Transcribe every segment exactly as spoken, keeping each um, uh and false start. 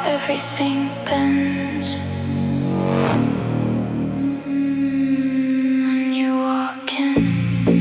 everything bends. When you walk in,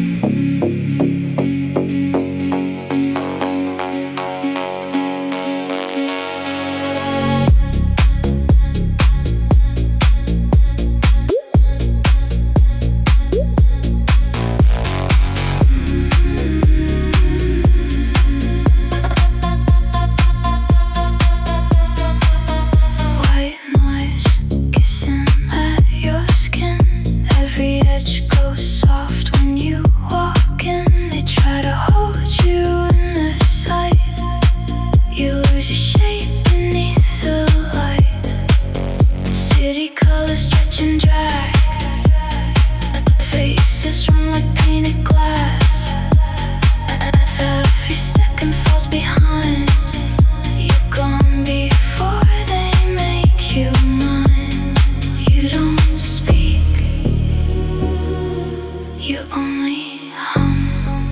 you only hum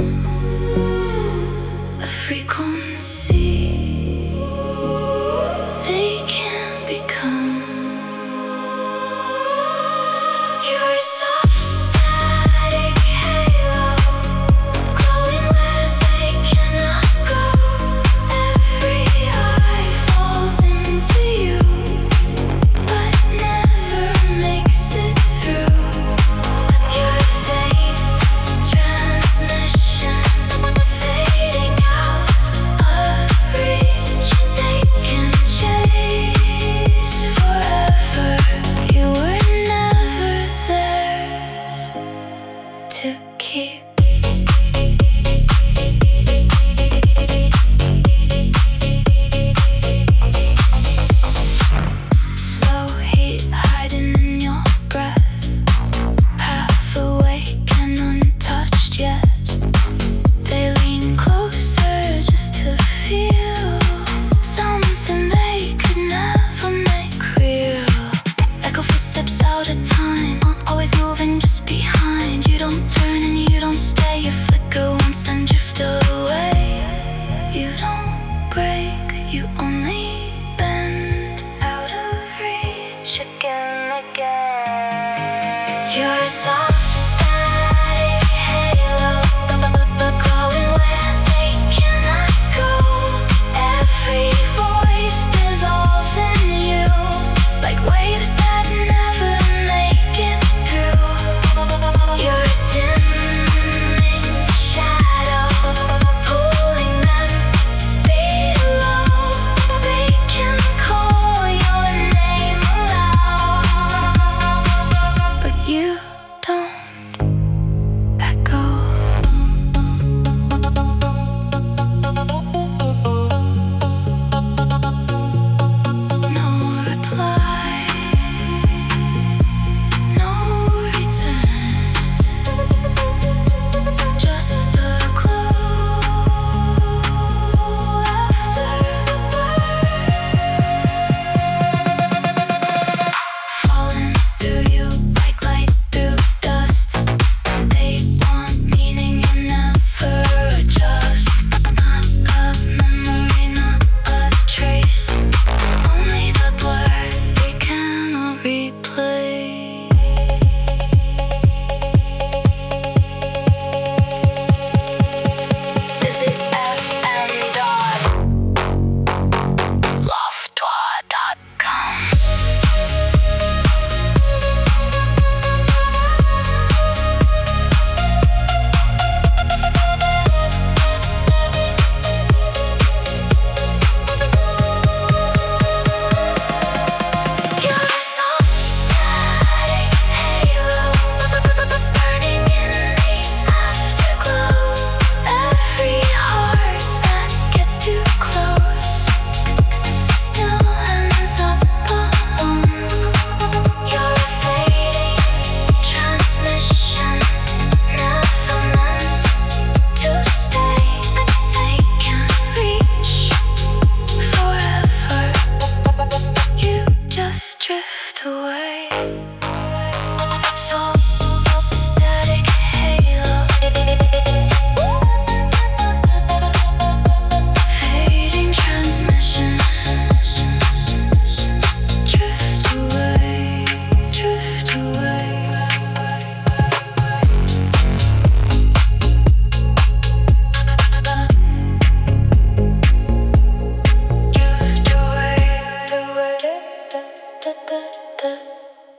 a frequency they can't become. You're a soft static halo, glowing where they cannot go. Every eye falls into you, but never makes it through. You're to keep. Slow heat hiding in your breath, half awake and untouched yet. They lean closer just to feel something they could never make real. Echo footsteps out of time, always moving just behind. You don't turn and you don't stay, you flicker once then drift away. You don't break, you only